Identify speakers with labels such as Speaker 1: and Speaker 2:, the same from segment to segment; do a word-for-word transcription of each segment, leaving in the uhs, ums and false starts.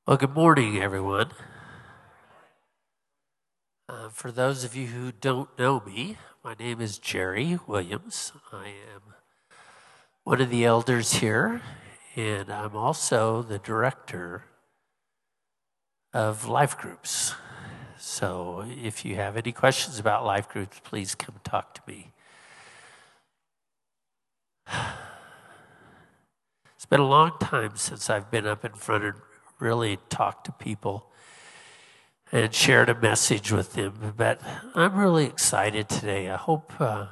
Speaker 1: Well, good morning, everyone. Uh, for those of you who don't know me, my name is Jerry Williams. I am one of the elders here, and I'm also the director of life groups. So if you have any questions about life groups, please come talk to me. It's been a long time since I've been up in front and really talked to people and shared a message with them. But I'm really excited today. I hope uh,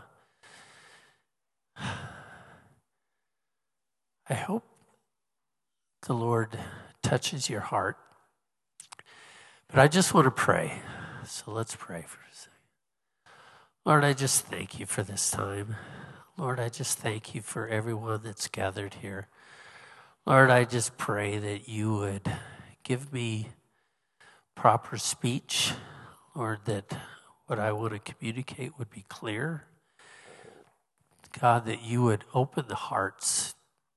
Speaker 1: I hope the Lord touches your heart. But I just want to pray. So let's pray for a second. Lord, I just thank you for this time. Lord, I just thank you for everyone that's gathered here. Lord, I just pray that you would give me proper speech. Lord, that what I want to communicate would be clear. God, that you would open the hearts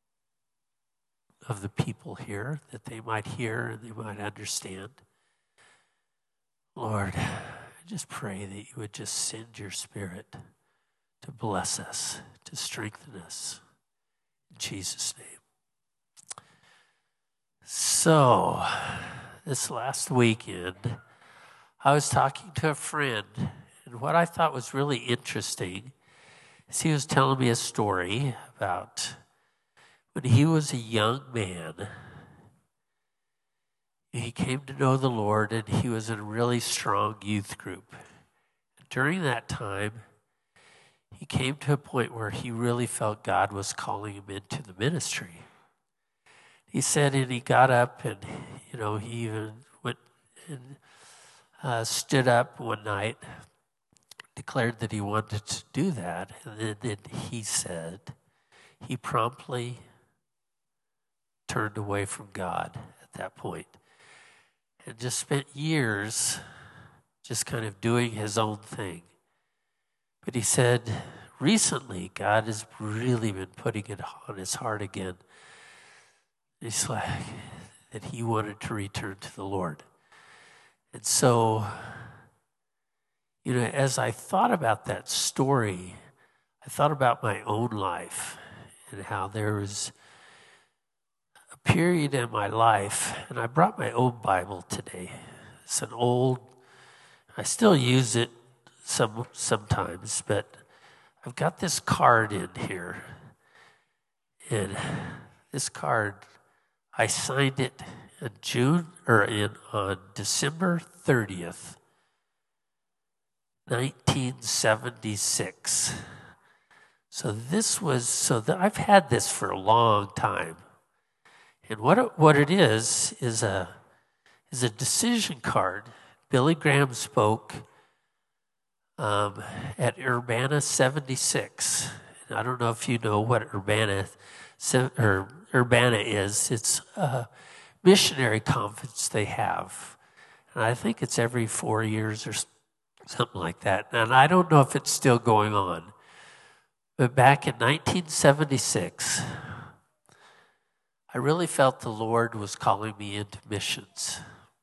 Speaker 1: of the people here, that they might hear and they might understand. Lord, I just pray that you would just send your Spirit to bless us, to strengthen us. In Jesus' name. So, this last weekend, I was talking to a friend, and what I thought was really interesting is he was telling me a story about when he was a young man. He came to know the Lord, and he was in a really strong youth group. During that time, he came to a point where he really felt God was calling him into the ministry. He said, and he got up, and you know, he even went and uh, stood up one night, declared that he wanted to do that, and then, then he said he promptly turned away from God at that point. And just spent years just kind of doing his own thing. But he said, recently, God has really been putting it on his heart again. It's like that he wanted to return to the Lord. And so, you know, as I thought about that story, I thought about my own life and how there was a period in my life, and I brought my own Bible today. It's an old, I still use it some sometimes, but I've got this card in here. And this card, I signed it in June, or in on December thirtieth, nineteen seventy-six. So this was, so that I've had this for a long time. And what it, what it is, is a, is a decision card. Billy Graham spoke um, at Urbana seventy-six. And I don't know if you know what Urbana, or Urbana is. It's a missionary conference they have. And I think it's every four years or something like that. And I don't know if it's still going on. But back in nineteen seventy-six, I really felt the Lord was calling me into missions.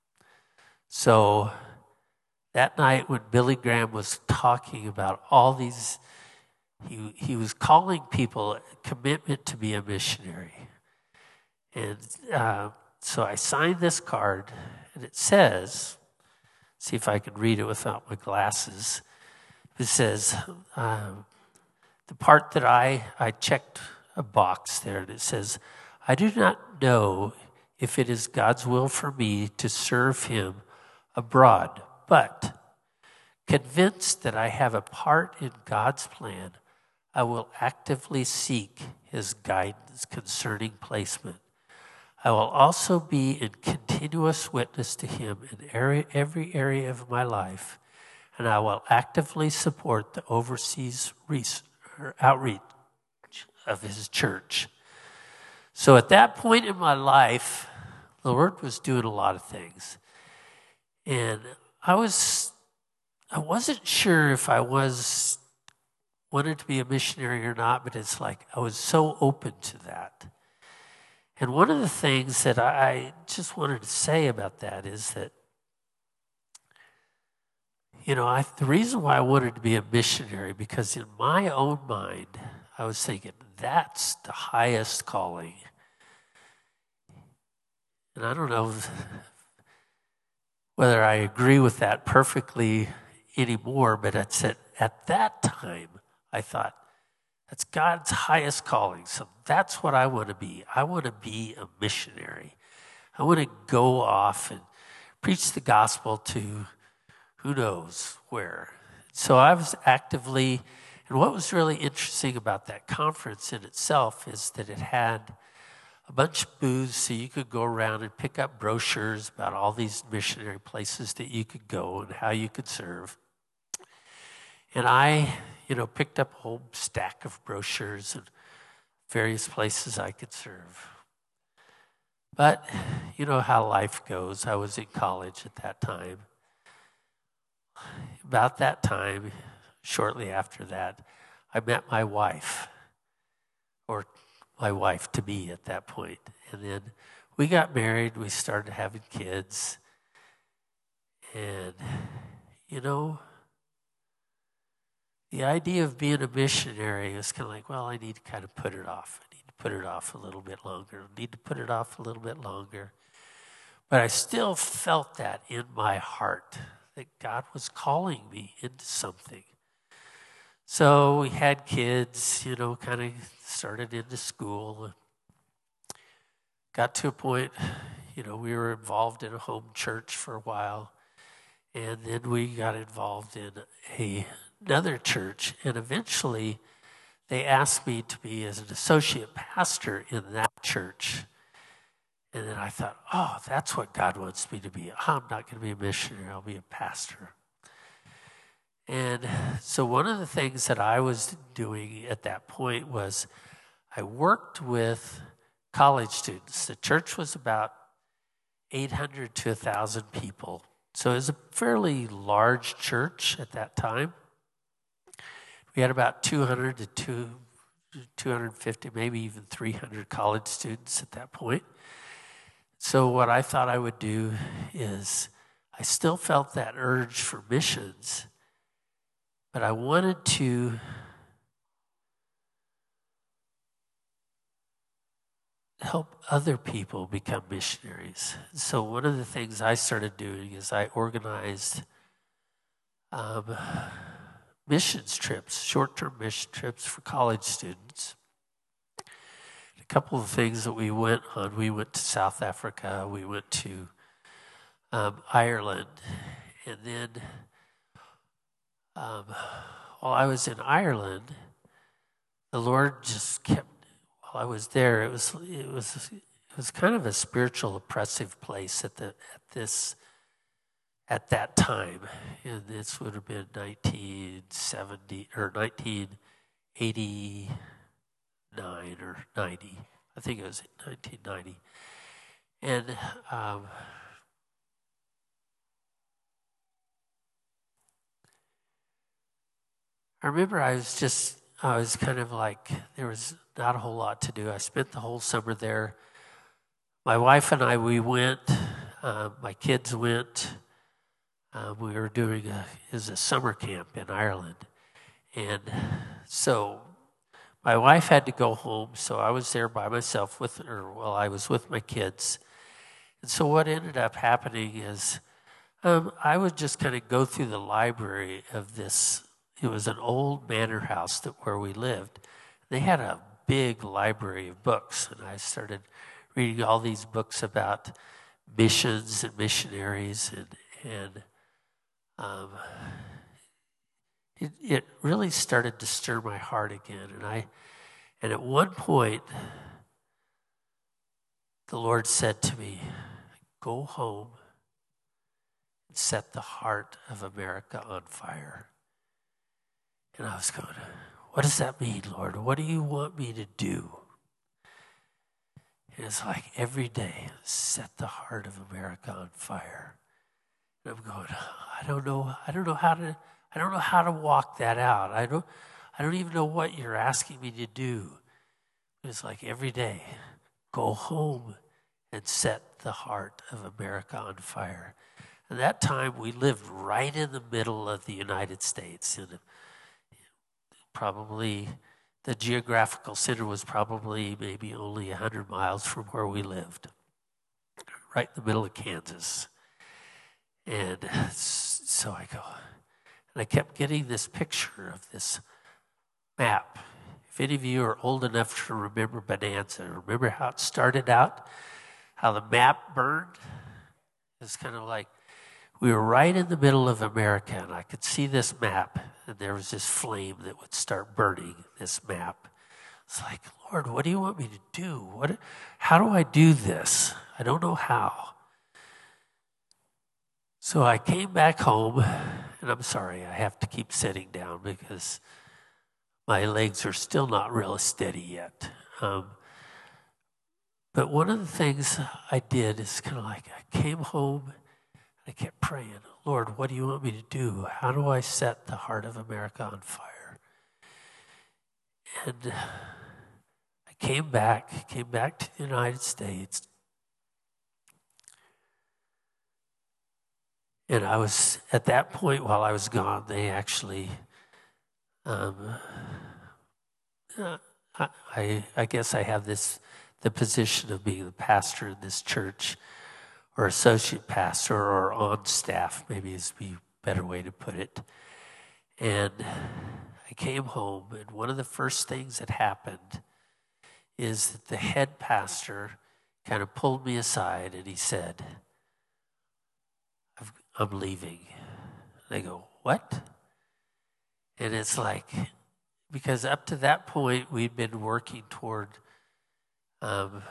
Speaker 1: So that night when Billy Graham was talking about all these, he, he was calling people a commitment to be a missionary. And uh, so I signed this card, and it says, see if I can read it without my glasses. It says, um, the part that I, I checked a box there, and it says, I do not know if it is God's will for me to serve him abroad, but convinced that I have a part in God's plan, I will actively seek his guidance concerning placement. I will also be in continuous witness to him in area, every area of my life, and I will actively support the overseas research, or outreach of his church. So at that point in my life, the Lord was doing a lot of things. And I was, I wasn't sure if I was wanted to be a missionary or not, but it's like I was so open to that. And one of the things that I just wanted to say about that is that, you know, I, the reason why I wanted to be a missionary, because in my own mind, I was thinking, that's the highest calling. And I don't know whether I agree with that perfectly anymore, but it's at, at that time, I thought, that's God's highest calling. So that's what I want to be. I want to be a missionary. I want to go off and preach the gospel to who knows where. So I was actively, and what was really interesting about that conference in itself is that it had a bunch of booths so you could go around and pick up brochures about all these missionary places that you could go and how you could serve. And I, you know, picked up a whole stack of brochures and various places I could serve. But you know how life goes. I was in college at that time. About that time, shortly after that, I met my wife, or my wife to be at that point. And then we got married, we started having kids. And, you know, the idea of being a missionary is kind of like, well, I need to kind of put it off. I need to put it off a little bit longer. I need to put it off a little bit longer. But I still felt that in my heart, that God was calling me into something. So we had kids, you know, kind of started into school. Got to a point, you know, we were involved in a home church for a while. And then we got involved in a, another church. And eventually they asked me to be as an associate pastor in that church. And then I thought, oh, that's what God wants me to be. I'm not going to be a missionary. I'll be a pastor. And so one of the things that I was doing at that point was I worked with college students. The church was about eight hundred to one thousand people. So it was a fairly large church at that time. We had about two hundred to two hundred fifty, maybe even three hundred college students at that point. So what I thought I would do is I still felt that urge for missions, but I wanted to help other people become missionaries. So one of the things I started doing is I organized um, missions trips, short-term mission trips for college students. A couple of things that we went on, we went to South Africa, we went to um, Ireland, and then um, while I was in Ireland, the Lord just kept, while I was there, it was it was it was kind of a spiritual oppressive place at the at this at that time, and this would have been nineteen seventy or nineteen eighty-nine or ninety. I think it was nineteen ninety, and um, I remember I was just I was kind of like there was not a whole lot to do. I spent the whole summer there. My wife and I, we went. Uh, my kids went. Uh, we were doing a, it was a summer camp in Ireland. And so my wife had to go home, so I was there by myself with her. Well, I was with my kids. And so what ended up happening is um, I would just kind of go through the library of this. It was an old manor house that where we lived. They had a big library of books, and I started reading all these books about missions and missionaries, and and um, it it really started to stir my heart again. And I and at one point, the Lord said to me, "Go home and set the heart of America on fire." And I was going, what does that mean, Lord? What do you want me to do? And it's like every day, set the heart of America on fire. And I'm going, I don't know, I don't know how to, I don't know how to walk that out. I don't, I don't even know what you're asking me to do. It's like every day, go home and set the heart of America on fire. At that time, we lived right in the middle of the United States. And probably the geographical center was probably maybe only one hundred miles from where we lived, right in the middle of Kansas. And so I go, and I kept getting this picture of this map. If any of you are old enough to remember Bonanza, remember how it started out, how the map burned? It's kind of like we were right in the middle of America, and I could see this map, and there was this flame that would start burning this map. It's like, Lord, what do you want me to do? What? How do I do this? I don't know how. So I came back home, and I'm sorry, I have to keep sitting down because my legs are still not real steady yet. Um, but one of the things I did is kind of like I came home, and I kept praying, Lord, what do you want me to do? How do I set the heart of America on fire? And I came back, came back to the United States. And I was, at that point while I was gone, they actually, um, uh, I, I guess I have this, the position of being the pastor in this church, or associate pastor, or on staff, maybe is the better way to put it. And I came home, and one of the first things that happened is that the head pastor kind of pulled me aside, and he said, I'm leaving. And I go, what? And it's like, because up to that point, we'd been working toward um,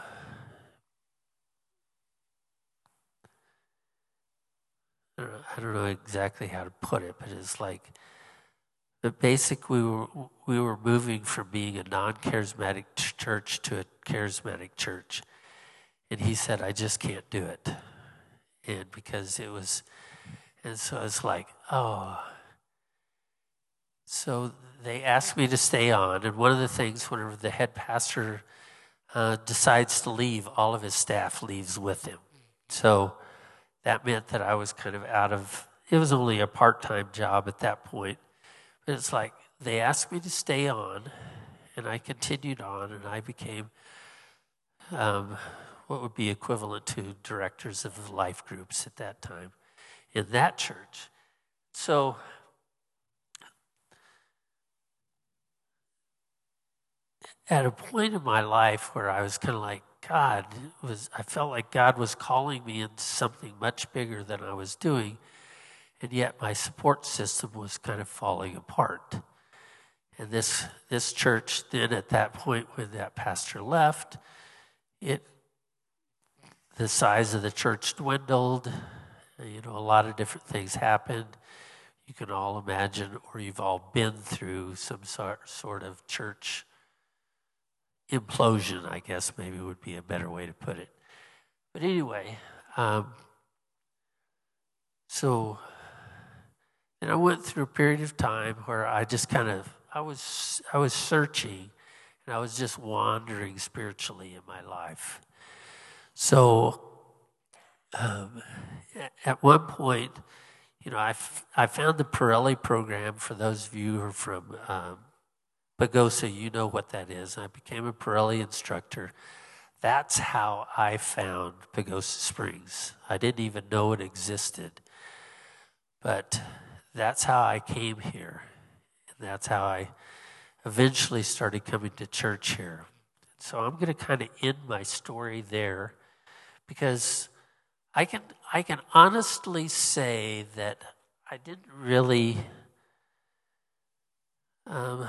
Speaker 1: I don't know, I don't know exactly how to put it, but it's like, but basically we were, we were moving from being a non-charismatic ch- church to a charismatic church. And he said, I just can't do it. And because it was, and so it's like, oh. So they asked me to stay on. And one of the things, whenever the head pastor uh, decides to leave, all of his staff leaves with him. So that meant that I was kind of out of, it was only a part-time job at that point. But it's like, they asked me to stay on, and I continued on, and I became um, what would be equivalent to directors of life groups at that time in that church. So at a point in my life where I was kind of like, God was, I felt like God was calling me into something much bigger than I was doing, and yet my support system was kind of falling apart. And this this church then, at that point when that pastor left, it the size of the church dwindled. You know, a lot of different things happened. You can all imagine, or you've all been through some sort sort of church implosion, I guess maybe would be a better way to put it. But anyway, um, so and I went through a period of time where I just kind of I was I was searching, and I was just wandering spiritually in my life. So um, at one point, you know, I, f- I found the Pirelli program. For those of you who are from um, Pagosa, you know what that is. I became a Pirelli instructor. That's how I found Pagosa Springs. I didn't even know it existed. But that's how I came here. And that's how I eventually started coming to church here. So I'm going to kind of end my story there, because I can I can honestly say that I didn't really um,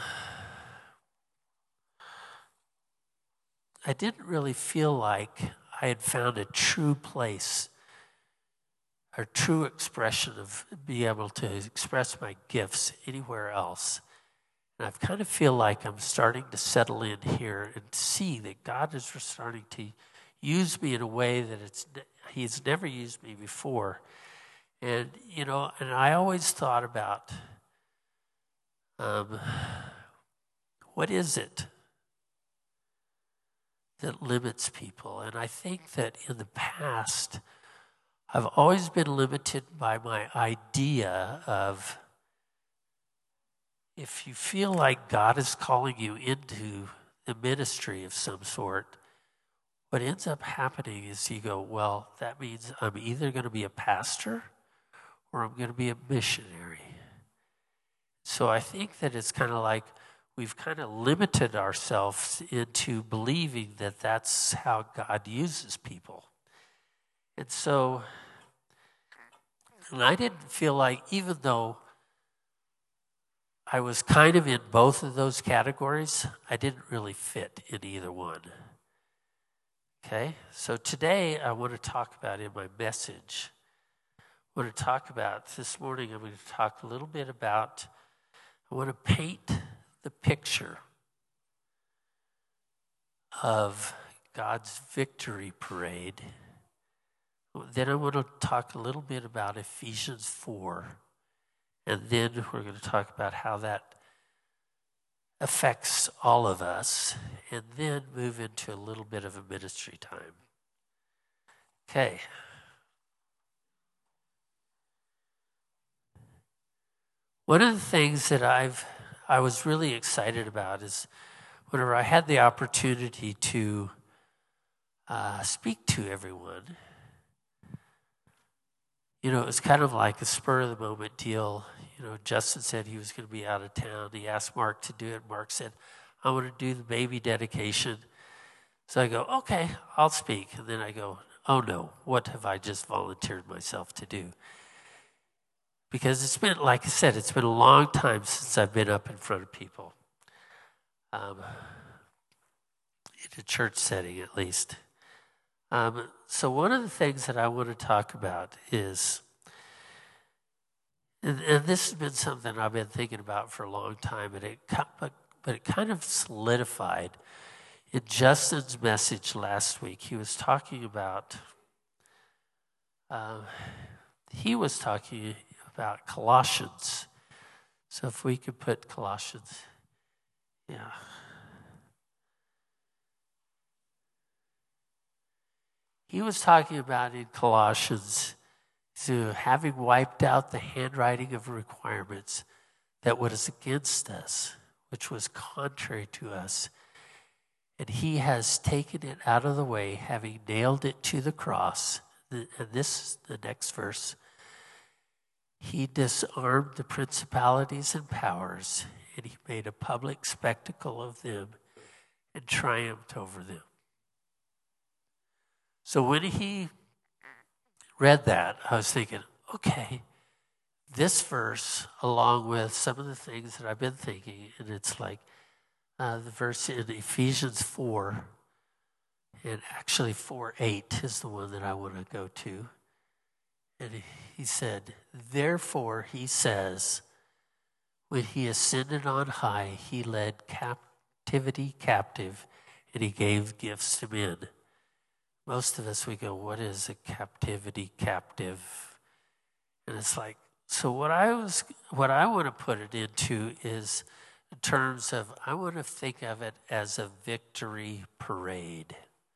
Speaker 1: I didn't really feel like I had found a true place, a true expression of being able to express my gifts anywhere else. And I kind of feel like I'm starting to settle in here and see that God is starting to use me in a way that it's He's never used me before. And, you know, and I always thought about um, what is it that limits people. And I think that in the past, I've always been limited by my idea of if you feel like God is calling you into the ministry of some sort, what ends up happening is you go, well, that means I'm either going to be a pastor or I'm going to be a missionary. So I think that it's kind of like we've kind of limited ourselves into believing that that's how God uses people. And so, and I didn't feel like, even though I was kind of in both of those categories, I didn't really fit in either one. Okay, so today I want to talk about in my message, I want to talk about, this morning I'm going to talk a little bit about, I want to paint the picture of God's victory parade. Then I want to talk a little bit about Ephesians four, and then we're going to talk about how that affects all of us, and then move into a little bit of a ministry time. Okay. One of the things that I've I was really excited about is whenever I had the opportunity to uh, speak to everyone, you know, it was kind of like a spur of the moment deal. You know, Justin said he was going to be out of town. He asked Mark to do it. Mark said, I want to do the baby dedication. So I go, okay, I'll speak. And then I go, oh no, what have I just volunteered myself to do? Because it's been, like I said, it's been a long time since I've been up in front of people. Um, in a church setting, at least. Um, so one of the things that I want to talk about is, and, and this has been something I've been thinking about for a long time, and it, but, but it kind of solidified in Justin's message last week. He was talking about, uh, he was talking about Colossians. So if we could put Colossians, yeah. He was talking about in Colossians, so having wiped out the handwriting of requirements that was against us, which was contrary to us, and he has taken it out of the way, having nailed it to the cross. And this is the next verse. He disarmed the principalities and powers, and he made a public spectacle of them and triumphed over them. So when he read that, I was thinking, okay, this verse, along with some of the things that I've been thinking, and it's like uh, the verse in Ephesians four, and actually four eight is the one that I want to go to. And he said, therefore, he says, when he ascended on high, he led captivity captive, and he gave gifts to men. Most of us, we go, what is a captivity captive? And it's like, so what I was, what I want to put it into is in terms of, I want to think of it as a victory parade.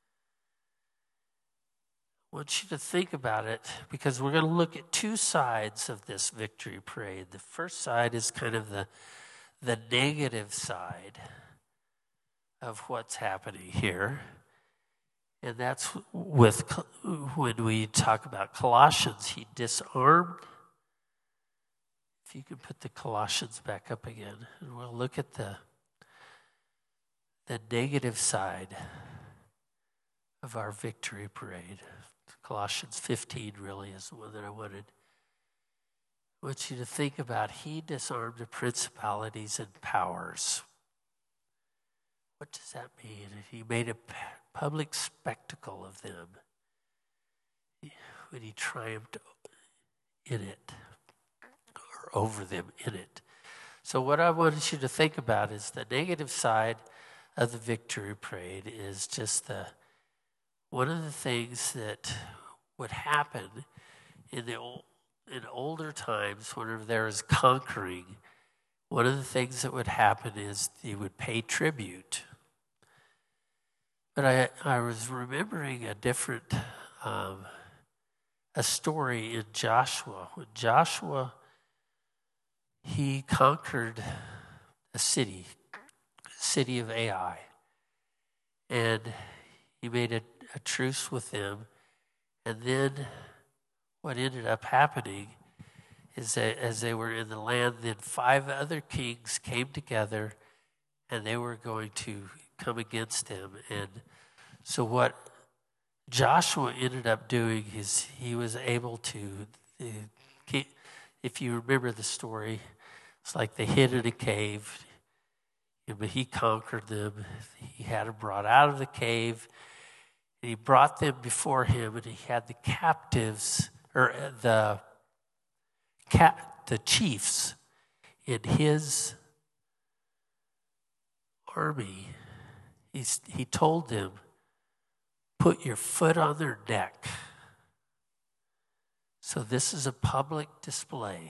Speaker 1: I want you to think about it because we're going to look at two sides of this victory parade. The first side is kind of the, the negative side of what's happening here. And that's with, when we talk about Colossians, he disarmed. If you can put the Colossians back up again, and we'll look at the, the negative side of our victory parade. Colossians fifteen really is the one that I wanted. I want you to think about, he disarmed the principalities and powers. What does that mean? He made a public spectacle of them when he triumphed in it, or over them in it. So what I want you to think about is the negative side of the victory parade is just the one of the things that would happen in the old, in older times whenever there was conquering. One of the things that would happen is they would pay tribute. But I, I was remembering a different, um, a story in Joshua. When Joshua, he conquered a city, city of Ai, and he made a, a truce with them. And then what ended up happening is that as they were in the land, then five other kings came together and they were going to come against him. And so what Joshua ended up doing is he was able to, if you remember the story, it's like they hid in a cave, but he conquered them. He had them brought out of the cave, and he brought them before him, and he had the captives, or the cap, the chiefs in his army. He's, he told them, put your foot on their neck. So this is a public display.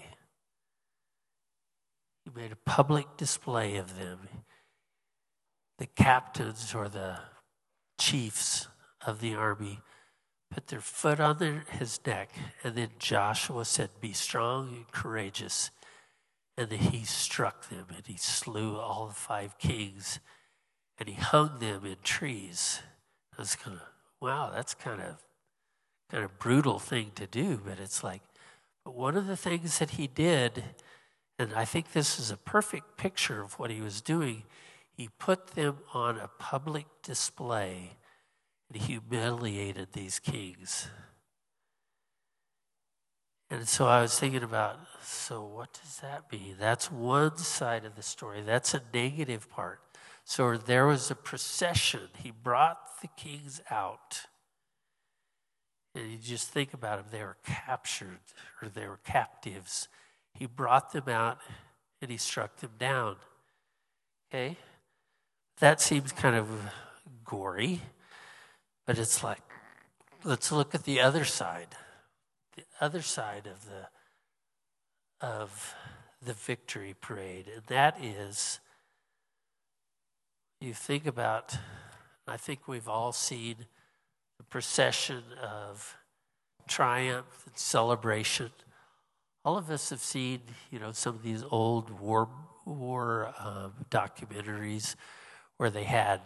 Speaker 1: He made a public display of them. The captains or the chiefs of the army put their foot on their, his neck, and then Joshua said, be strong and courageous. And then he struck them, and he slew all the five kings, and he hung them in trees. I was kind of, wow, that's kind of kind of brutal thing to do, but it's like, but one of the things that he did, and I think this is a perfect picture of what he was doing, he put them on a public display and humiliated these kings. And so I was thinking about, so what does that mean? That's one side of the story. That's a negative part. So there was a procession. He brought the kings out. And you just think about them. They were captured or they were captives. He brought them out and he struck them down. Okay? That seems kind of gory. But it's like, let's look at the other side. The other side of the of the victory parade. And that is, you think about, I think we've all seen the procession of triumph and celebration. All of us have seen, you know, some of these old war war um, documentaries where they had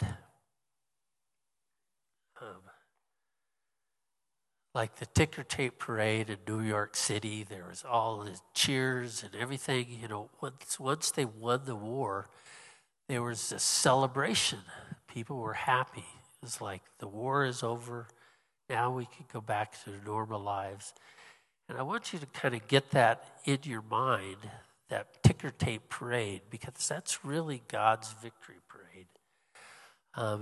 Speaker 1: um, like the ticker tape parade in New York City. There was all the cheers and everything. You know, once once they won the war, there was a celebration. People were happy. It was like the war is over. Now we can go back to normal lives. And I want you to kind of get that in your mind, that ticker tape parade, because that's really God's victory parade. Um,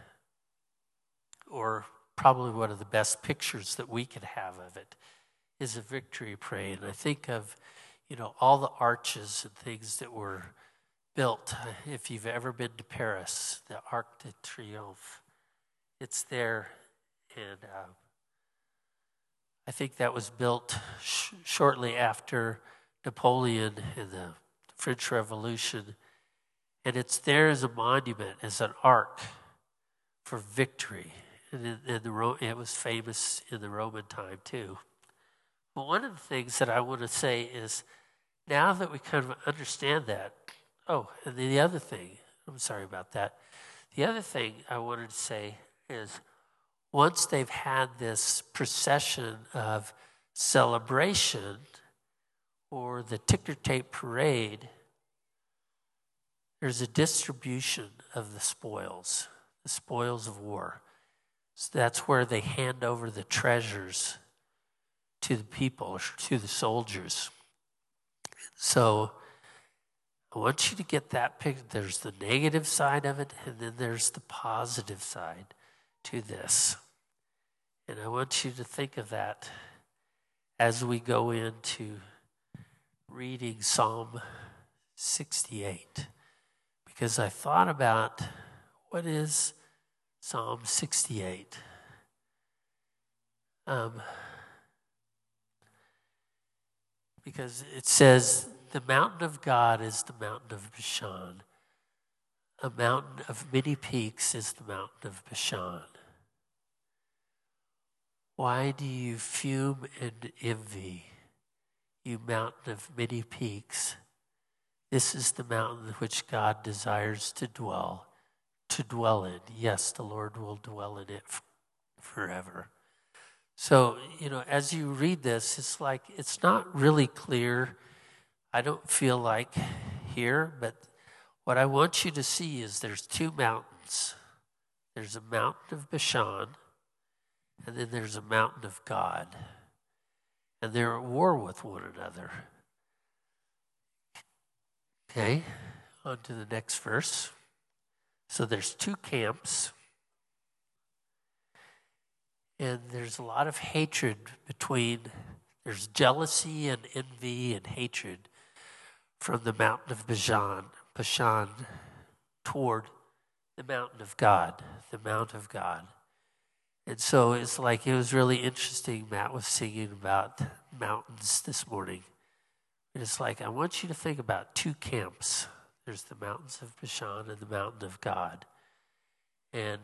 Speaker 1: or probably one of the best pictures that we could have of it is a victory parade. And I think of, you know, all the arches and things that were built. If you've ever been to Paris, the Arc de Triomphe, it's there. And uh, I think that was built sh- shortly after Napoleon and the French Revolution. And it's there as a monument, as an arc for victory. And in, in the Ro- it was famous in the Roman time too. But one of the things that I want to say is, now that we kind of understand that, oh, and the other thing, I'm sorry about that. The other thing I wanted to say is, once they've had this procession of celebration or the ticker tape parade, there's a distribution of the spoils, the spoils of war. So that's where they hand over the treasures to the people, to the soldiers. So I want you to get that picture. There's the negative side of it, and then there's the positive side to this. And I want you to think of that as we go into reading Psalm sixty-eight. Because I thought about, what is Psalm sixty-eight? Um, because it says, the mountain of God is the mountain of Bashan, a mountain of many peaks is the mountain of Bashan. Why do you fume and envy, you mountain of many peaks? This is the mountain which God desires to dwell, to dwell in. Yes, the Lord will dwell in it forever. So, you know, as you read this, it's like, it's not really clear. I don't feel like here, but what I want you to see is there's two mountains. There's a mountain of Bashan, and then there's a mountain of God. And they're at war with one another. Okay, on to the next verse. So there's two camps. And there's a lot of hatred between, there's jealousy and envy and hatred from the mountain of Bashan, Bashan toward the mountain of God, the Mount of God. And so it's like, it was really interesting. Matt was singing about mountains this morning. And it's like, I want you to think about two camps. There's the mountains of Bashan and the mountain of God. And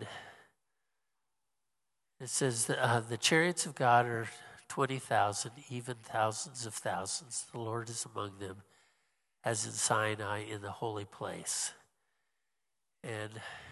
Speaker 1: it says that, uh, the chariots of God are twenty thousand, even thousands of thousands. The Lord is among them, as in Sinai in the holy place. And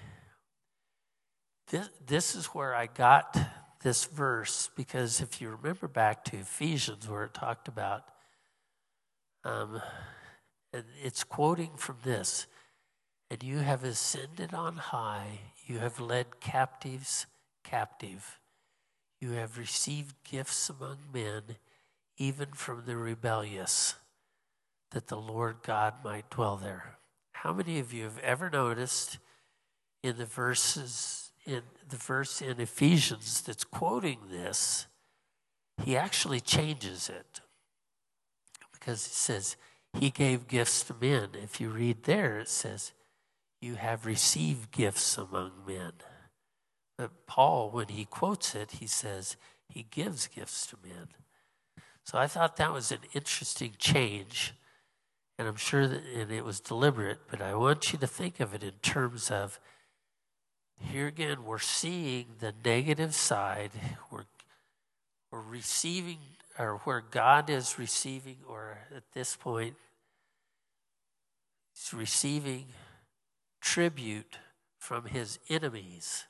Speaker 1: this, this is where I got this verse, because if you remember back to Ephesians where it talked about, um, and it's quoting from this, and you have ascended on high, you have led captives captive. You have received gifts among men, even from the rebellious, that the Lord God might dwell there. How many of you have ever noticed in the verses, in the verse in Ephesians that's quoting this, he actually changes it. Because he says, he gave gifts to men. If you read there, it says, you have received gifts among men. But Paul, when he quotes it, he says he gives gifts to men. So I thought that was an interesting change, and I'm sure that and it was deliberate, but I want you to think of it in terms of, here again, we're seeing the negative side. We're, we're receiving, or where God is receiving, or at this point, he's receiving tribute from his enemies.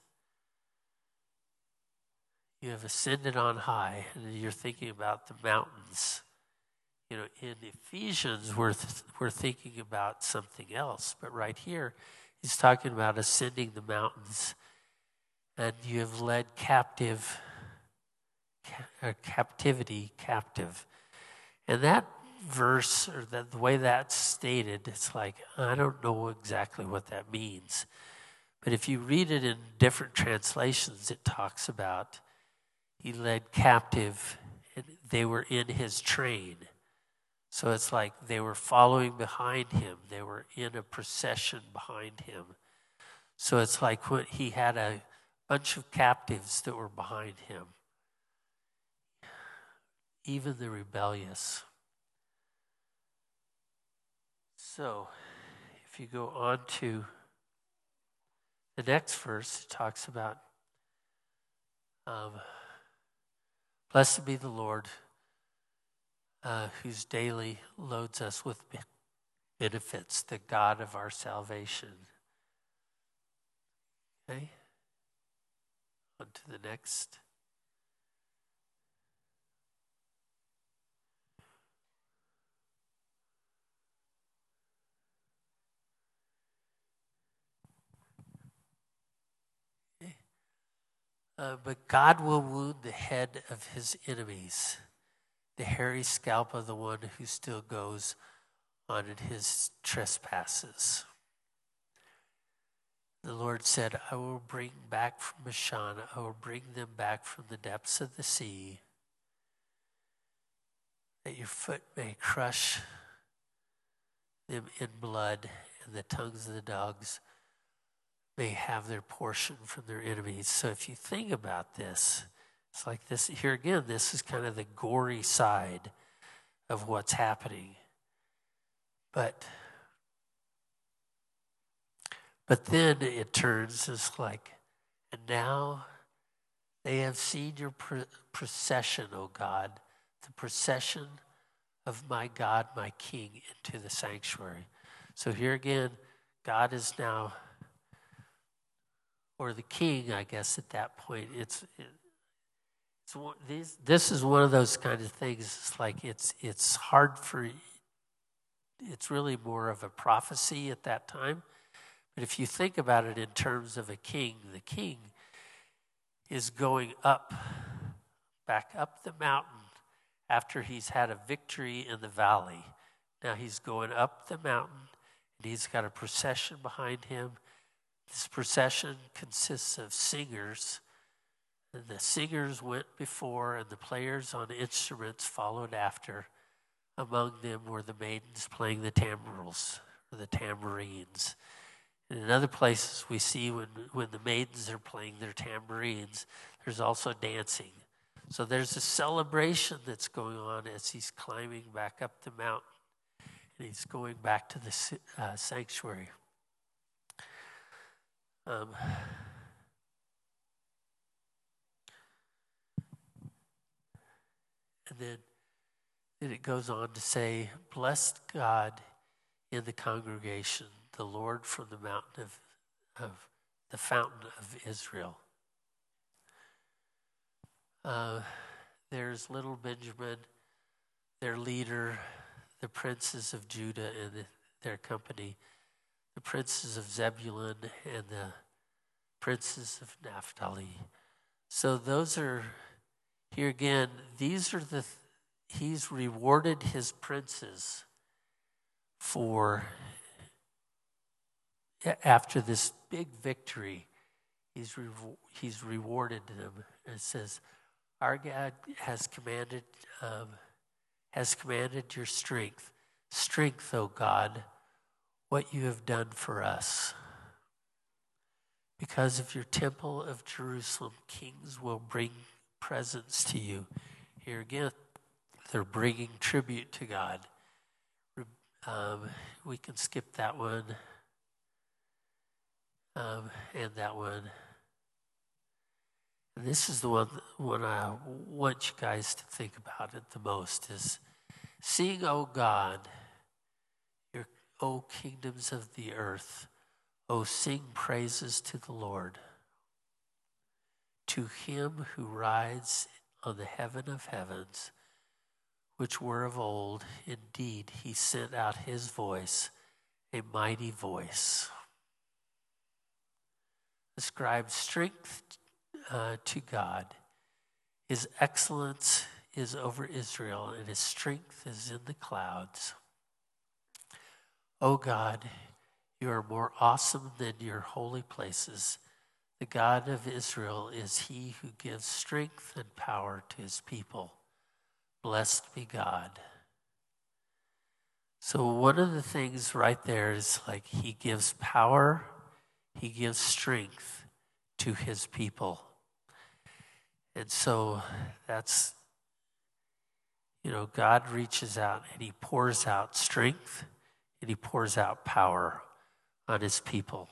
Speaker 1: You have ascended on high, and you're thinking about the mountains. You know, in Ephesians, we're, th- we're thinking about something else. But right here, he's talking about ascending the mountains. And you have led captive, ca- uh, captivity captive. And that verse, or that, the way that's stated, it's like, I don't know exactly what that means. But if you read it in different translations, it talks about he led captive, and they were in his train. So it's like they were following behind him. They were in a procession behind him. So it's like when he had a bunch of captives that were behind him. Even the rebellious. So if you go on to the next verse, it talks about um, blessed be the Lord, uh, whose daily loads us with benefits, the God of our salvation. Okay? On to the next. Okay. Uh, but God will wound the head of his enemies, the hairy scalp of the one who still goes on in his trespasses. The Lord said, I will bring back from Bashan, I will bring them back from the depths of the sea, that your foot may crush them in blood, and the tongues of the dogs may have their portion from their enemies. So if you think about this, it's like this, here again, this is kind of the gory side of what's happening. But, But then it turns, it's like, and now they have seen your pr- procession, O God, the procession of my God, my King, into the sanctuary. So here again, God is now, or the King, I guess, at that point. It's, it, it's one, these, this is one of those kind of things. It's like it's it's hard for. It's really more of a prophecy at that time. But if you think about it in terms of a king, the king is going up, back up the mountain after he's had a victory in the valley. Now he's going up the mountain, and he's got a procession behind him. This procession consists of singers, and the singers went before, and the players on instruments followed after. Among them were the maidens playing the tambourines, or the tambourines. And in other places we see when, when the maidens are playing their tambourines, there's also dancing. So there's a celebration that's going on as he's climbing back up the mountain. And he's going back to the uh, sanctuary. Um, and then, then it goes on to say, blessed God in the congregation, the Lord from the mountain of, of the fountain of Israel. Uh, there's little Benjamin, their leader, the princes of Judah and the, their company, the princes of Zebulun and the princes of Naphtali. So those are, here again, these are the, he's rewarded his princes for, after this big victory, he's, re, he's rewarded them. It says, our God has commanded, um, has commanded your strength. Strength, O God, what you have done for us. Because of your temple of Jerusalem, kings will bring presents to you. Here again, they're bringing tribute to God. Um, we can skip that one um, and that one. And this is the one, one I want you guys to think about it the most is, seeing, O God, your O kingdoms of the earth, O sing praises to the Lord. To him who rides on the heaven of heavens, which were of old, indeed, he sent out his voice, a mighty voice. Ascribe strength uh, to God. His excellence is over Israel, and his strength is in the clouds. O God, you are more awesome than your holy places. The God of Israel is he who gives strength and power to his people. Blessed be God. So one of the things right there is like he gives power, he gives strength to his people. And so that's, you know, God reaches out and he pours out strength and he pours out power on his people.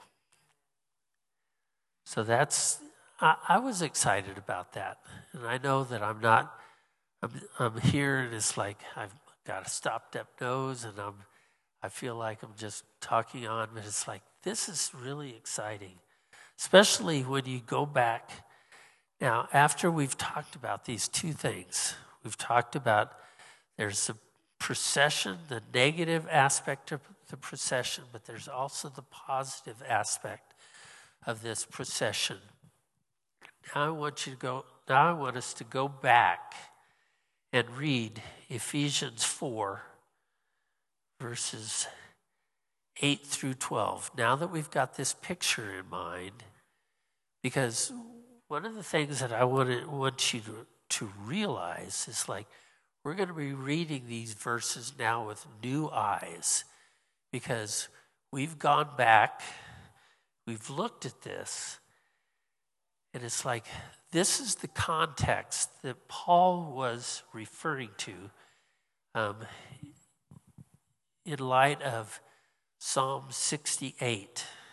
Speaker 1: So that's, I, I was excited about that. And I know that I'm not, I'm, I'm here and it's like I've got a stopped up nose and I'm, I feel like I'm just talking on, but it's like, this is really exciting, especially when you go back. Now, after we've talked about these two things, we've talked about there's the procession, the negative aspect of the procession, but there's also the positive aspect of this procession. Now I want you to go, now I want us to go back and read Ephesians four, verses eight through twelve. Now that we've got this picture in mind, because one of the things that I want, to, want you to, to realize is like, we're going to be reading these verses now with new eyes because we've gone back, we've looked at this, and it's like, this is the context that Paul was referring to um, in light of Psalm sixty-eight.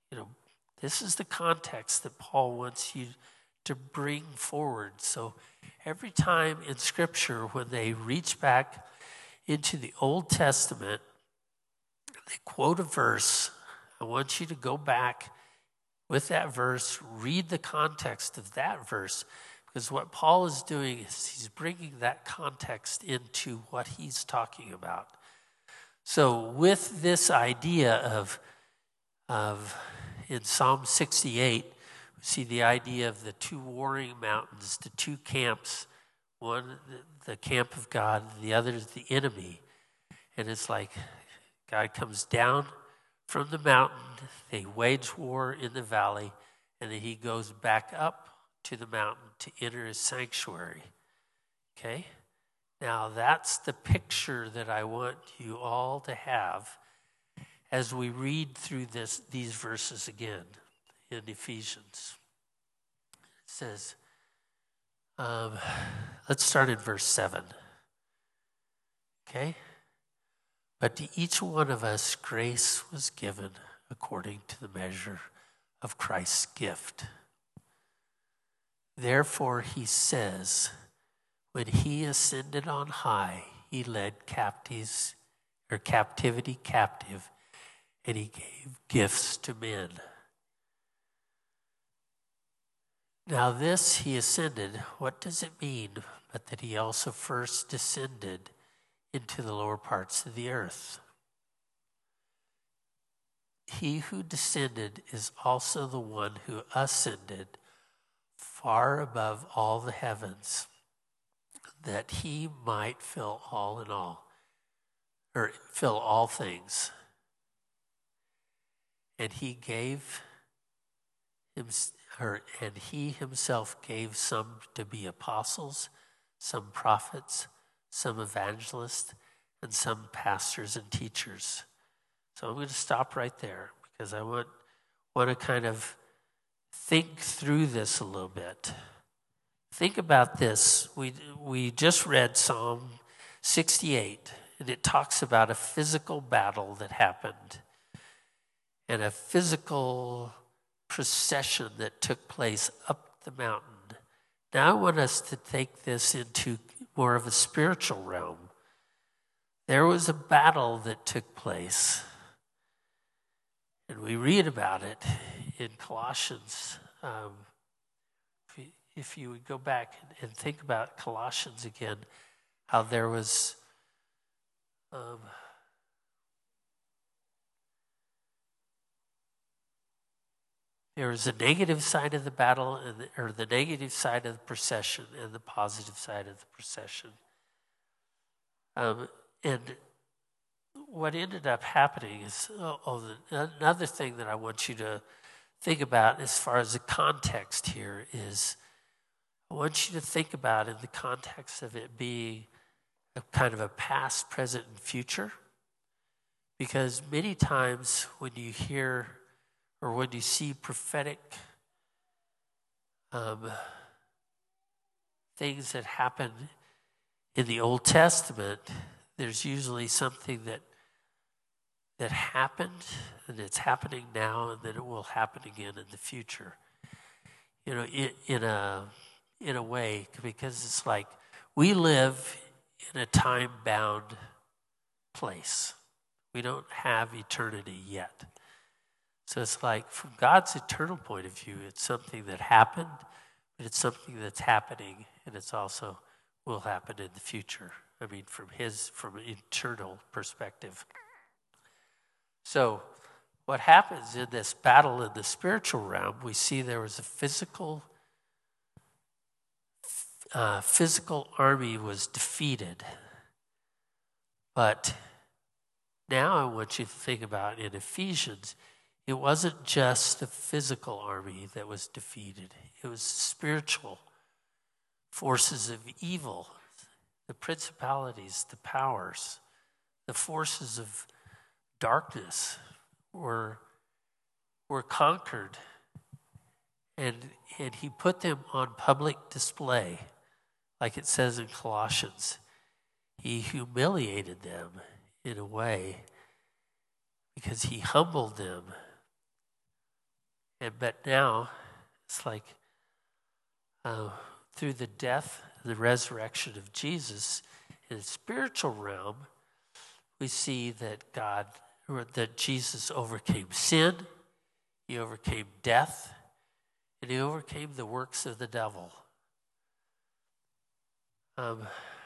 Speaker 1: You know, this is the context that Paul wants you to bring forward. So every time in Scripture, when they reach back into the Old Testament, they quote a verse. I want you to go back with that verse, read the context of that verse, because what Paul is doing is he's bringing that context into what he's talking about. So with this idea of, of in Psalm sixty-eight, we see the idea of the two warring mountains, the two camps, one the camp of God, the other is the enemy. And it's like God comes down from the mountain, they wage war in the valley, and then he goes back up to the mountain to enter his sanctuary. Okay? Now that's the picture that I want you all to have as we read through this these verses again in Ephesians. It says, um, let's start in verse seven. Okay? But to each one of us, grace was given according to the measure of Christ's gift. Therefore, he says, when he ascended on high, he led captives or captivity captive, and he gave gifts to men. Now this he ascended, what does it mean but that he also first descended into the lower parts of the earth? He who descended is also the one who ascended far above all the heavens, that he might fill all in all, or fill all things. And he gave him, or, and he himself gave some to be apostles, some prophets, some evangelists, and some pastors and teachers. So I'm going to stop right there because I want, want to kind of think through this a little bit. Think about this. We, we just read Psalm sixty-eight, and it talks about a physical battle that happened and a physical procession that took place up the mountain. Now I want us to take this into more of a spiritual realm. There was a battle that took place, and we read about it in Colossians. Um, if, you, if you would go back and think about Colossians again, how there was um, there was a negative side of the battle, and the, or the negative side of the procession, and the positive side of the procession. Um, and what ended up happening is, oh, oh the, another thing that I want you to think about as far as the context here is, I want you to think about in the context of it being a kind of a past, present, and future. Because many times when you hear or when you see prophetic um, things that happen in the Old Testament, there's usually something that that happened, and it's happening now, and then it will happen again in the future. You know, in, in a in a way, because it's like we live in a time-bound place. We don't have eternity yet. So it's like, from God's eternal point of view, it's something that happened, but it's something that's happening, and it's also will happen in the future. I mean, from his, from an eternal perspective. So what happens in this battle in the spiritual realm, we see there was a physical, uh, physical army was defeated. But now I want you to think about in Ephesians, it wasn't just the physical army that was defeated. It was spiritual forces of evil, the principalities, the powers, the forces of darkness were, were conquered. And, and he put them on public display, like it says in Colossians. He humiliated them in a way because he humbled them And but now it's like uh, through the death and the resurrection of Jesus in the spiritual realm, we see that God, or that Jesus overcame sin, he overcame death, and he overcame the works of the devil. Um,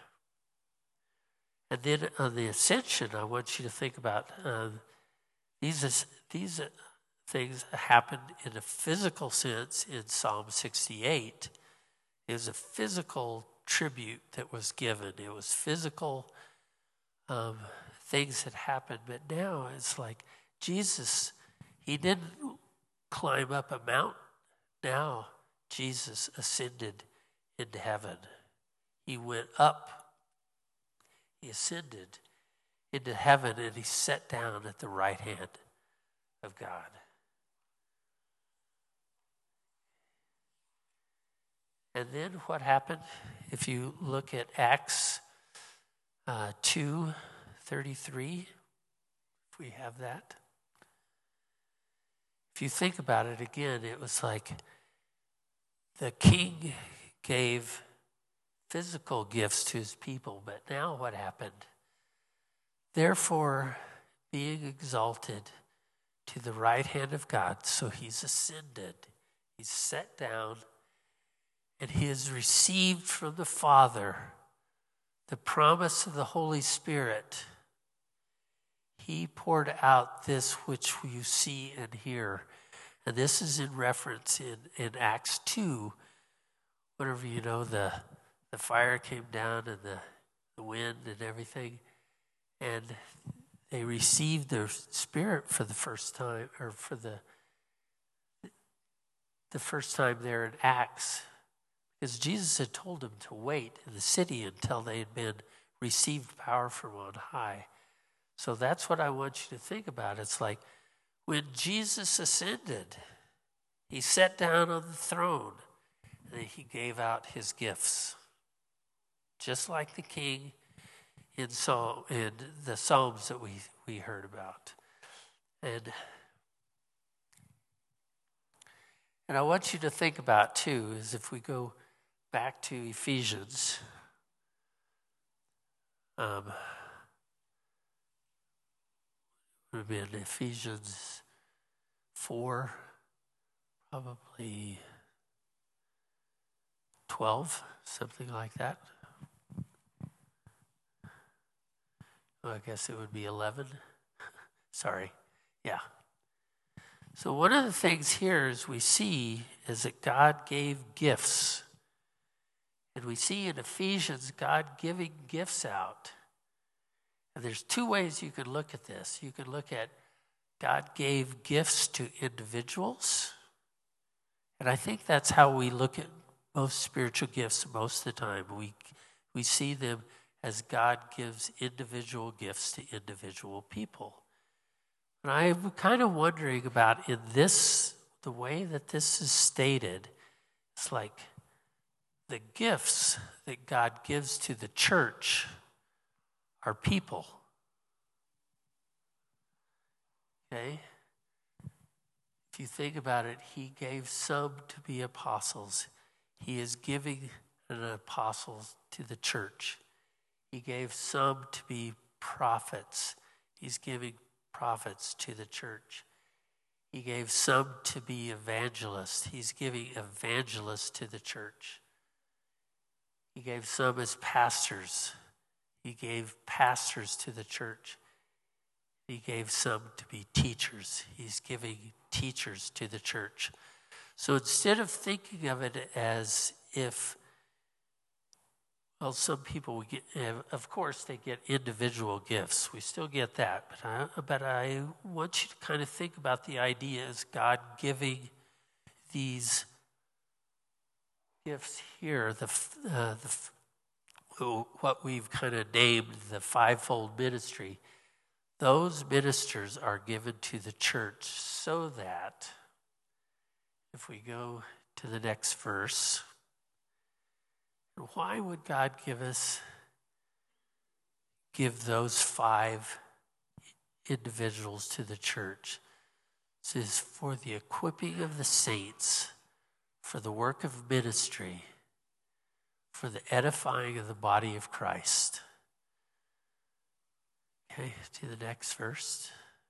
Speaker 1: and then on the ascension, I want you to think about uh, these these things happened in a physical sense in Psalm sixty-eight. It was a physical tribute that was given. It was physical um, things that happened. But now it's like Jesus, he didn't climb up a mountain. Now Jesus ascended into heaven. He went up. He ascended into heaven and he sat down at the right hand of God. And then what happened? If you look at Acts uh, two thirty-three, if we have that. If you think about it again, it was like the king gave physical gifts to his people, but now what happened? Therefore, being exalted to the right hand of God, so he's ascended, he's sat down, and he has received from the Father the promise of the Holy Spirit. He poured out this which you see and hear. And this is in reference in, in Acts two, whenever you know the, the fire came down and the, the wind and everything. And they received their Spirit for the first time, or for the, the first time there in Acts. Because Jesus had told them to wait in the city until they had been received power from on high. So that's what I want you to think about. It's like when Jesus ascended, he sat down on the throne and he gave out his gifts. Just like the king in, Psalm, in the Psalms that we, we heard about. And, and I want you to think about, too, is if we go back to Ephesians, um, would have been Ephesians four, probably twelve, something like that. Well, I guess it would be eleven. Sorry. Yeah. So one of the things here is we see is that God gave gifts. And we see in Ephesians God giving gifts out. And there's two ways you could look at this. You could look at God gave gifts to individuals. And I think that's how we look at most spiritual gifts most of the time. We, we see them as God gives individual gifts to individual people. And I'm kind of wondering about in this, the way that this is stated, it's like the gifts that God gives to the church are people. Okay? If you think about it, he gave some to be apostles. He is giving an apostle to the church. He gave some to be prophets. He's giving prophets to the church. He gave some to be evangelists. He's giving evangelists to the church. He gave some as pastors. He gave pastors to the church. He gave some to be teachers. He's giving teachers to the church. So instead of thinking of it as if, well, some people, we get, of course, they get individual gifts. We still get that. But I, but I want you to kind of think about the idea as God giving these gifts here, the, uh, the what we've kind of named the fivefold ministry. Those ministers are given to the church so that, if we go to the next verse, why would God give us, give those five individuals to the church? This is for the equipping of the saints, for the work of ministry, for the edifying of the body of Christ. Okay, to the next verse.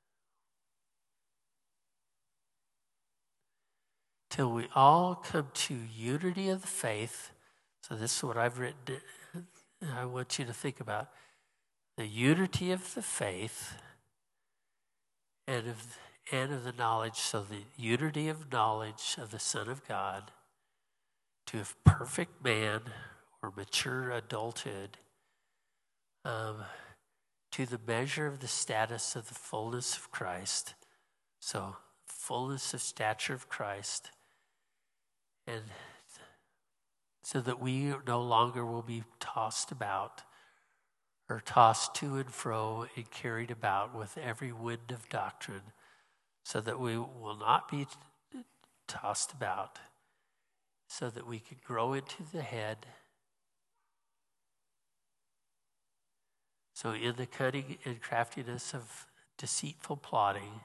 Speaker 1: Till we all come to unity of the faith. So this is what I've written. I want you to think about. The unity of the faith and of, and of the knowledge. So the unity of knowledge of the Son of God, to a perfect man or mature adulthood, um, to the measure of the status of the fullness of Christ. So fullness of stature of Christ. And so that we no longer will be tossed about or tossed to and fro and carried about with every wind of doctrine, so that we will not be tossed about, so that we can grow into the head. So in the cunning and craftiness of deceitful plotting,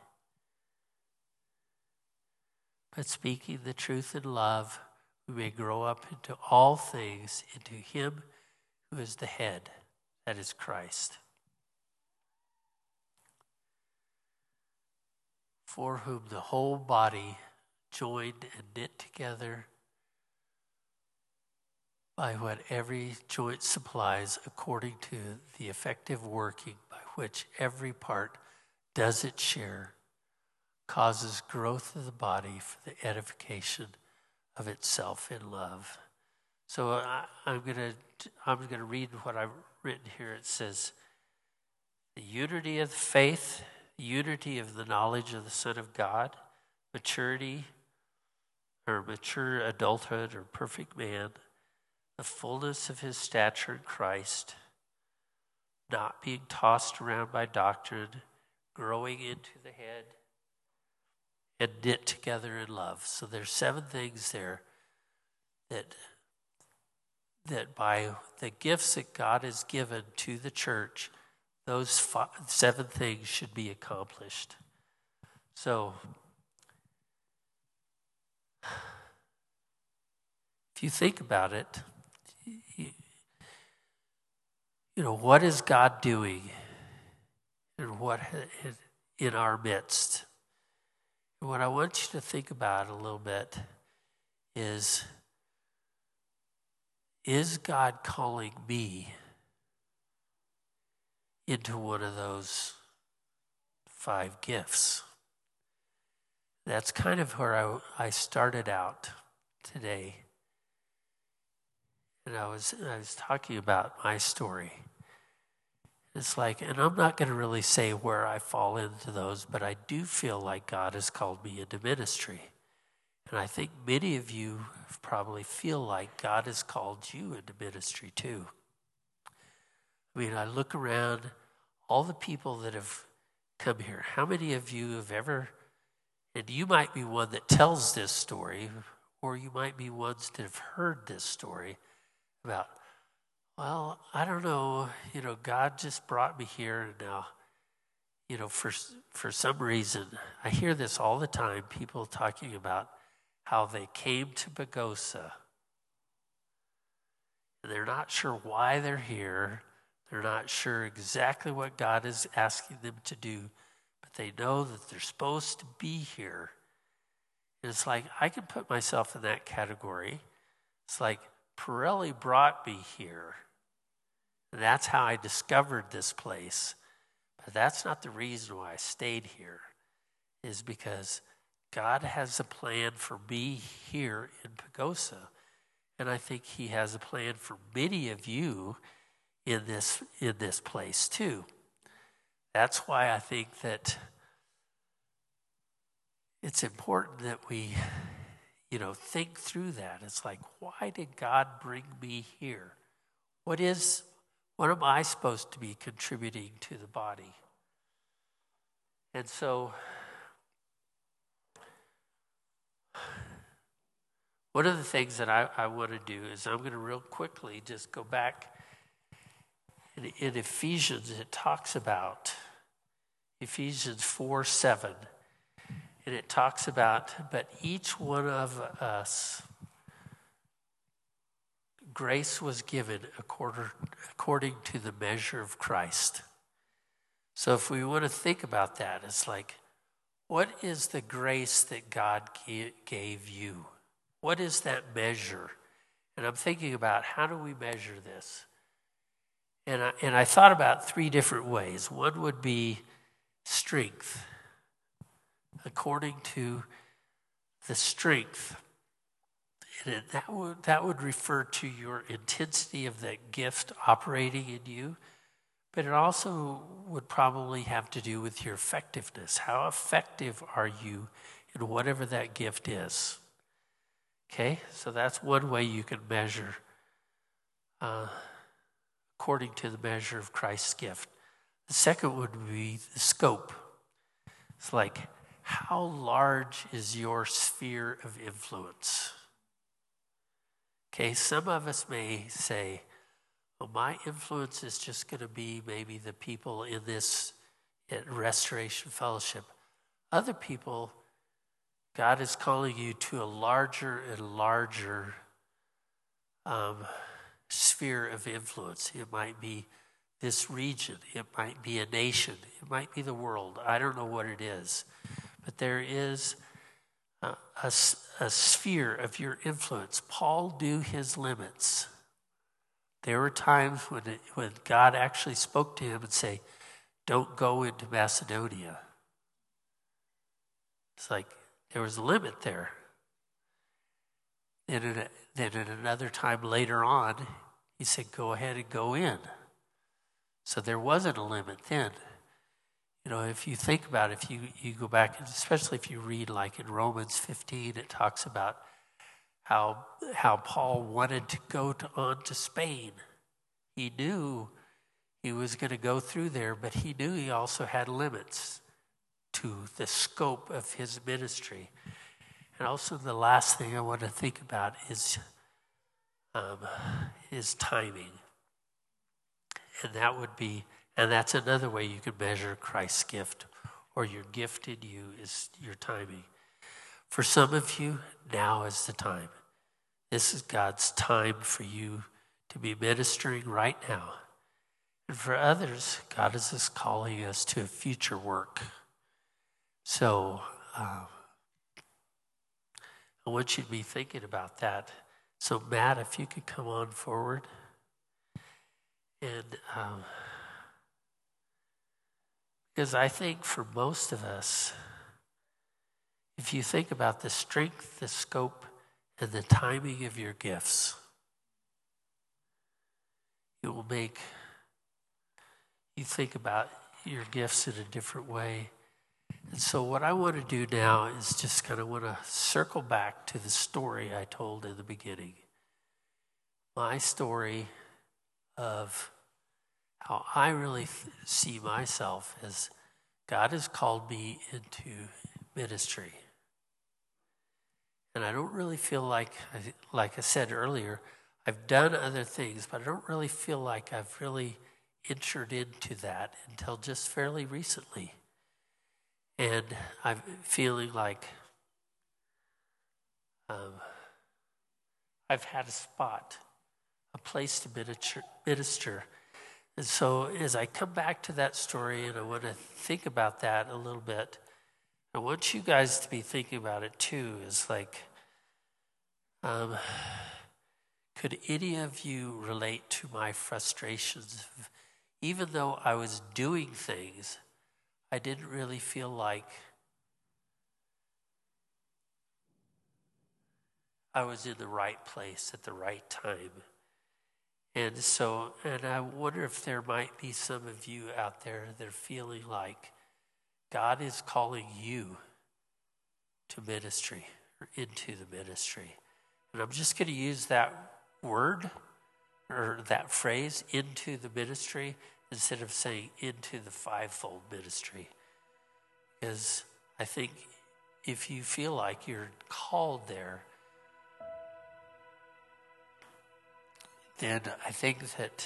Speaker 1: but speaking the truth in love, we may grow up into all things, into him who is the head, that is Christ. For whom the whole body, joined and knit together by what every joint supplies, according to the effective working by which every part does its share, causes growth of the body for the edification of itself in love. So I, I'm gonna I'm gonna read what I've written here. It says, the unity of the faith, the unity of the knowledge of the Son of God, maturity or mature adulthood or perfect man, the fullness of his stature in Christ, not being tossed around by doctrine, growing into the head, and knit together in love. So there's seven things there that, that by the gifts that God has given to the church, those five, seven things should be accomplished. So if you think about it, you, you know, what is God doing and what in our midst? And what I want you to think about a little bit is, is God calling me into one of those five gifts? That's kind of where I, I started out today. And I was I was talking about my story. It's like, and I'm not going to really say where I fall into those, but I do feel like God has called me into ministry. And I think many of you probably feel like God has called you into ministry too. I mean, I look around, all the people that have come here. How many of you have ever, and you might be one that tells this story, or you might be ones that have heard this story about, well, I don't know, you know, God just brought me here, and now, you know, for for some reason, I hear this all the time, people talking about how they came to Pagosa, and they're not sure why they're here, they're not sure exactly what God is asking them to do, but they know that they're supposed to be here. And it's like, I can put myself in that category. It's like, Pirelli brought me here. And that's how I discovered this place. But that's not the reason why I stayed here, is because God has a plan for me here in Pagosa. And I think he has a plan for many of you in this in this place too. That's why I think that it's important that we, you know, think through that. It's like, why did God bring me here? What is, what am I supposed to be contributing to the body? And so, one of the things that I, I want to do is I'm going to real quickly just go back. In, in Ephesians, it talks about Ephesians four seven. And it talks about, but each one of us, grace was given according, according to the measure of Christ. So if we want to think about that, it's like, what is the grace that God gave you? What is that measure? And I'm thinking about, how do we measure this? And I, and I thought about three different ways. One would be strength, according to the strength. And it, that would, that would refer to your intensity of that gift operating in you. But it also would probably have to do with your effectiveness. How effective are you in whatever that gift is? Okay, so that's one way you can measure uh, according to the measure of Christ's gift. The second would be the scope. It's like, how large is your sphere of influence? Okay, some of us may say, well, my influence is just going to be maybe the people in this at Restoration Fellowship. Other people, God is calling you to a larger and larger um, sphere of influence. It might be this region. It might be a nation. It might be the world. I don't know what it is. But there is a, a, a sphere of your influence. Paul knew his limits. There were times when, it, when God actually spoke to him and say, don't go into Macedonia. It's like there was a limit there. And then, then at another time later on, he said, go ahead and go in. So there wasn't a limit then. You know, if you think about it, if you, you go back, especially if you read like in Romans fifteen, it talks about how how Paul wanted to go to, on to Spain. He knew he was going to go through there, but he knew he also had limits to the scope of his ministry. And also the last thing I want to think about is um, is timing. And that would be, and that's another way you could measure Christ's gift, or your gift in you is your timing. For some of you, now is the time. This is God's time for you to be ministering right now. And for others, God is just calling us to a future work. So uh, I want you to be thinking about that. So Matt, if you could come on forward. And um, because I think for most of us, if you think about the strength, the scope, and the timing of your gifts, it will make you think about your gifts in a different way. And so what I want to do now is just kind of want to circle back to the story I told in the beginning. My story of how I really th- see myself as God has called me into ministry. And I don't really feel like, like I said earlier, I've done other things, but I don't really feel like I've really entered into that until just fairly recently. And I'm feeling like um, I've had a spot, a place to minister. And so as I come back to that story and I want to think about that a little bit, I want you guys to be thinking about it too, is like, um, could any of you relate to my frustrations? Even though I was doing things, I didn't really feel like I was in the right place at the right time. And so, and I wonder if there might be some of you out there that are feeling like God is calling you to ministry, or into the ministry. And I'm just going to use that word, or that phrase, into the ministry, instead of saying into the fivefold ministry. Because I think if you feel like you're called there, then I think that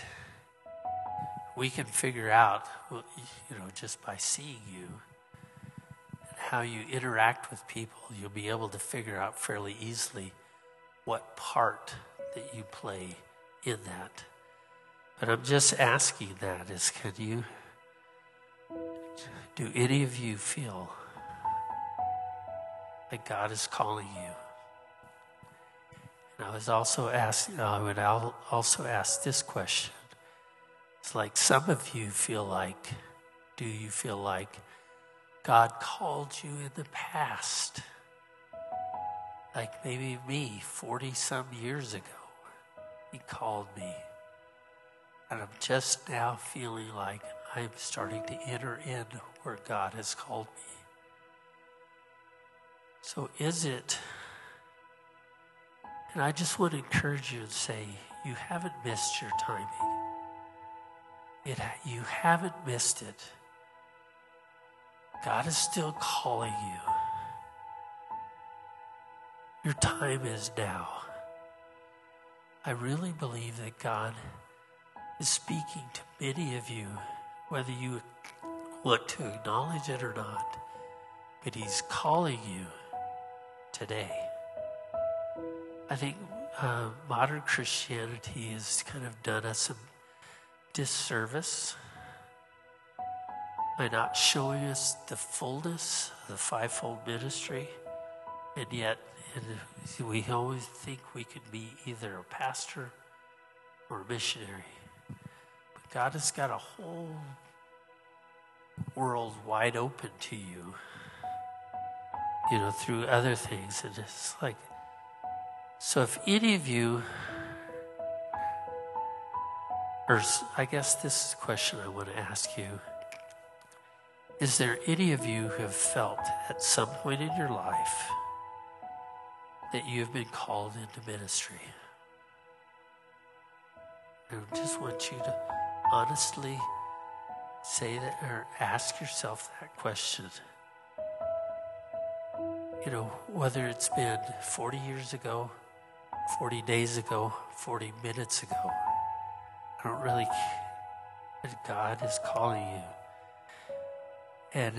Speaker 1: we can figure out, you know, just by seeing you and how you interact with people, you'll be able to figure out fairly easily what part that you play in that. But I'm just asking that is, can you, do any of you feel that God is calling you? And I was also asking, I would also ask this question. It's like some of you feel like, do you feel like God called you in the past? Like maybe me, forty some years ago, he called me. And I'm just now feeling like I'm starting to enter in where God has called me. So is it, and I just want to encourage you and say, you haven't missed your timing. It, you haven't missed it. God is still calling you. Your time is now. I really believe that God is speaking to many of you, whether you want to acknowledge it or not, but he's calling you today. I think uh, modern Christianity has kind of done us a disservice by not showing us the fullness of the fivefold ministry, and yet and we always think we could be either a pastor or a missionary. But God has got a whole world wide open to you, you know, through other things. And it's like, so if any of you, or I guess this is a question I want to ask you. Is there any of you who have felt at some point in your life that you have been called into ministry? I just want you to honestly say that or ask yourself that question. You know, whether it's been forty years ago, forty days ago, forty minutes ago. I don't really care. God is calling you. And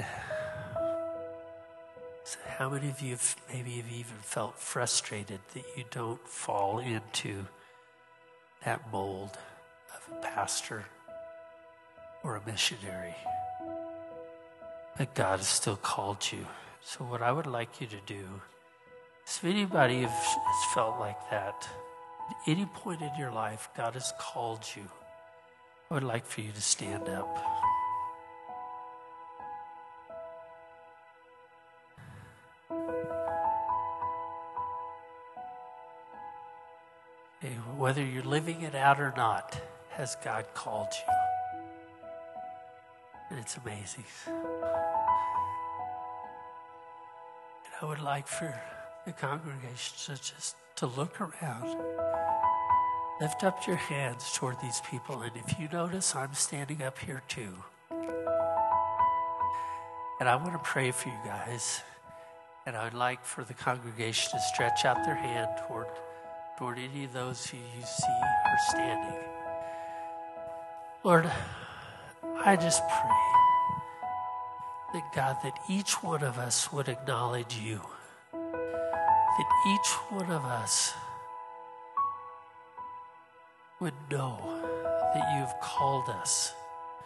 Speaker 1: so how many of you have maybe have even felt frustrated that you don't fall into that mold of a pastor or a missionary? But God has still called you. So what I would like you to do is, if anybody has felt like that, at any point in your life, God has called you, I would like for you to stand up. Okay, whether you're living it out or not, has God called you? And it's amazing. And I would like for the congregation to just to look around. Lift up your hands toward these people. And if you notice, I'm standing up here too. And I want to pray for you guys. And I would like for the congregation to stretch out their hand toward, toward any of those who you see are standing. Lord, I just pray that God, that each one of us would acknowledge you. That each one of us would know that you've called us.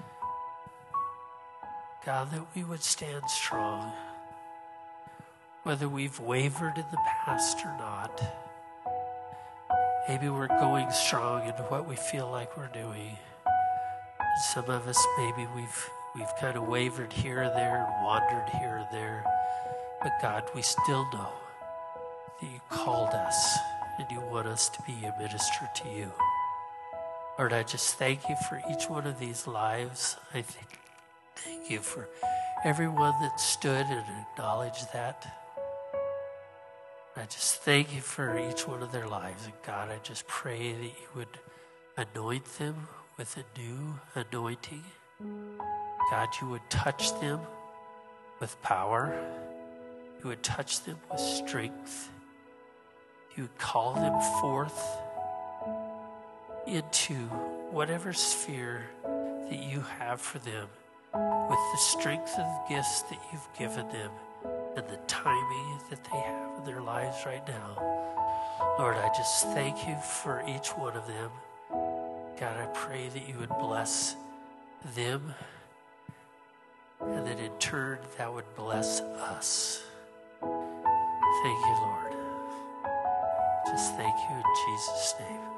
Speaker 1: God, that we would stand strong, whether we've wavered in the past or not. Maybe we're going strong in what we feel like we're doing. And some of us, maybe we've we've kind of wavered here or there and wandered here or there. But God, we still know that you called us and you want us to be a minister to you. Lord, I just thank you for each one of these lives. I thank, thank you for everyone that stood and acknowledged that. I just thank you for each one of their lives. And God, I just pray that you would anoint them with a new anointing. God, you would touch them with power. You would touch them with strength. You would call them forth into whatever sphere that you have for them with the strength of the gifts that you've given them and the timing that they have in their lives right now. Lord, I just thank you for each one of them. God, I pray that you would bless them, and that in turn that would bless us. Thank you, Lord. Just thank you in Jesus' name.